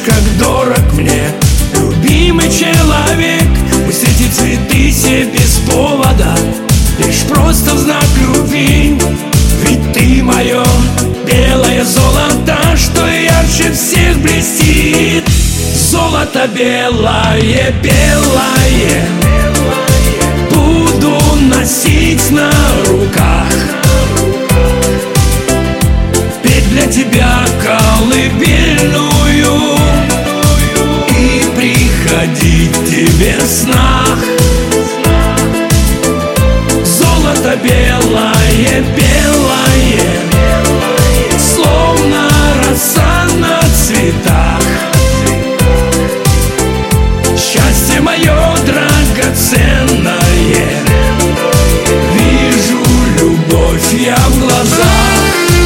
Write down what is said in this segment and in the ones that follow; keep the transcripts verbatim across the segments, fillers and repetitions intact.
как дорог мне любимый человек. Пусть эти цветы все без повода, лишь просто в знак любви. Ведь ты мое белое золото, что ярче всех блестит. Золото белое, белое, буду носить на руках, петь для тебя колыбельную и приходить к тебе в снах. Золото белое, белое, словно роса на цветах. Счастье мое драгоценное, вижу любовь я в глазах.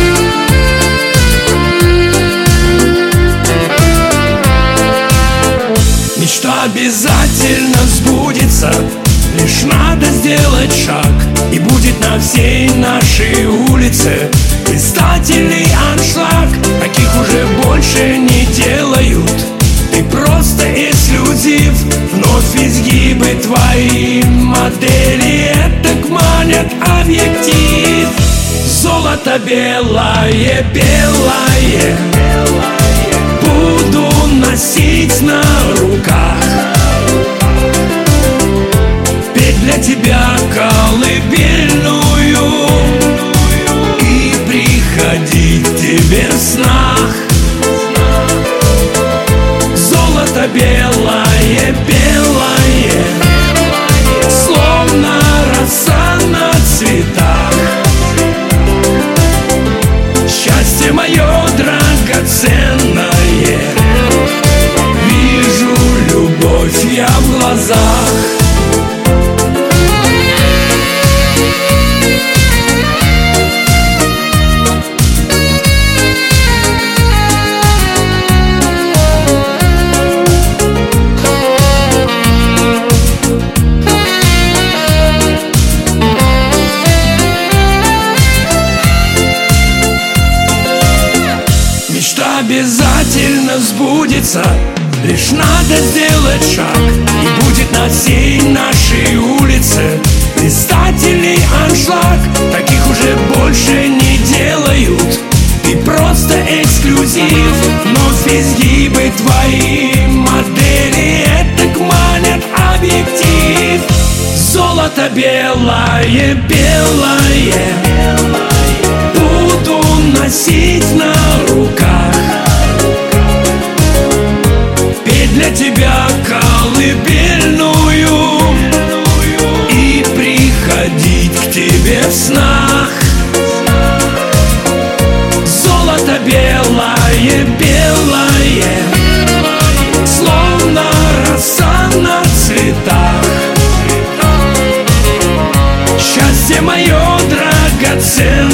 Мечта обязательно сбудется, лишь надо сделать шаг, и будет на всей нашей улице блистательный аншлаг. Таких уже больше не делают, ты просто эксклюзив. Вновь изгибы твои модели так манят объектив. Золото белое, белое, буду носить на руках, петь для тебя колыбельную и приходить к тебе в снах. Золото белое, белое, словно роса на цветах. Счастье мое драгоценное, вижу любовь я в глазах. Мечта обязательно сбудется, лишь надо сделать шаг, и будет на всей нашей улице блистательный аншлаг. Таких уже больше не делают, ты просто эксклюзив. Вновь изгибы твои модели так манят объектив. Золото белое, белое, буду носить на руках, петь для тебя колыбельную и приходить к тебе в снах. Золото белое, белое, словно роса на цветах. Счастье мое драгоценное,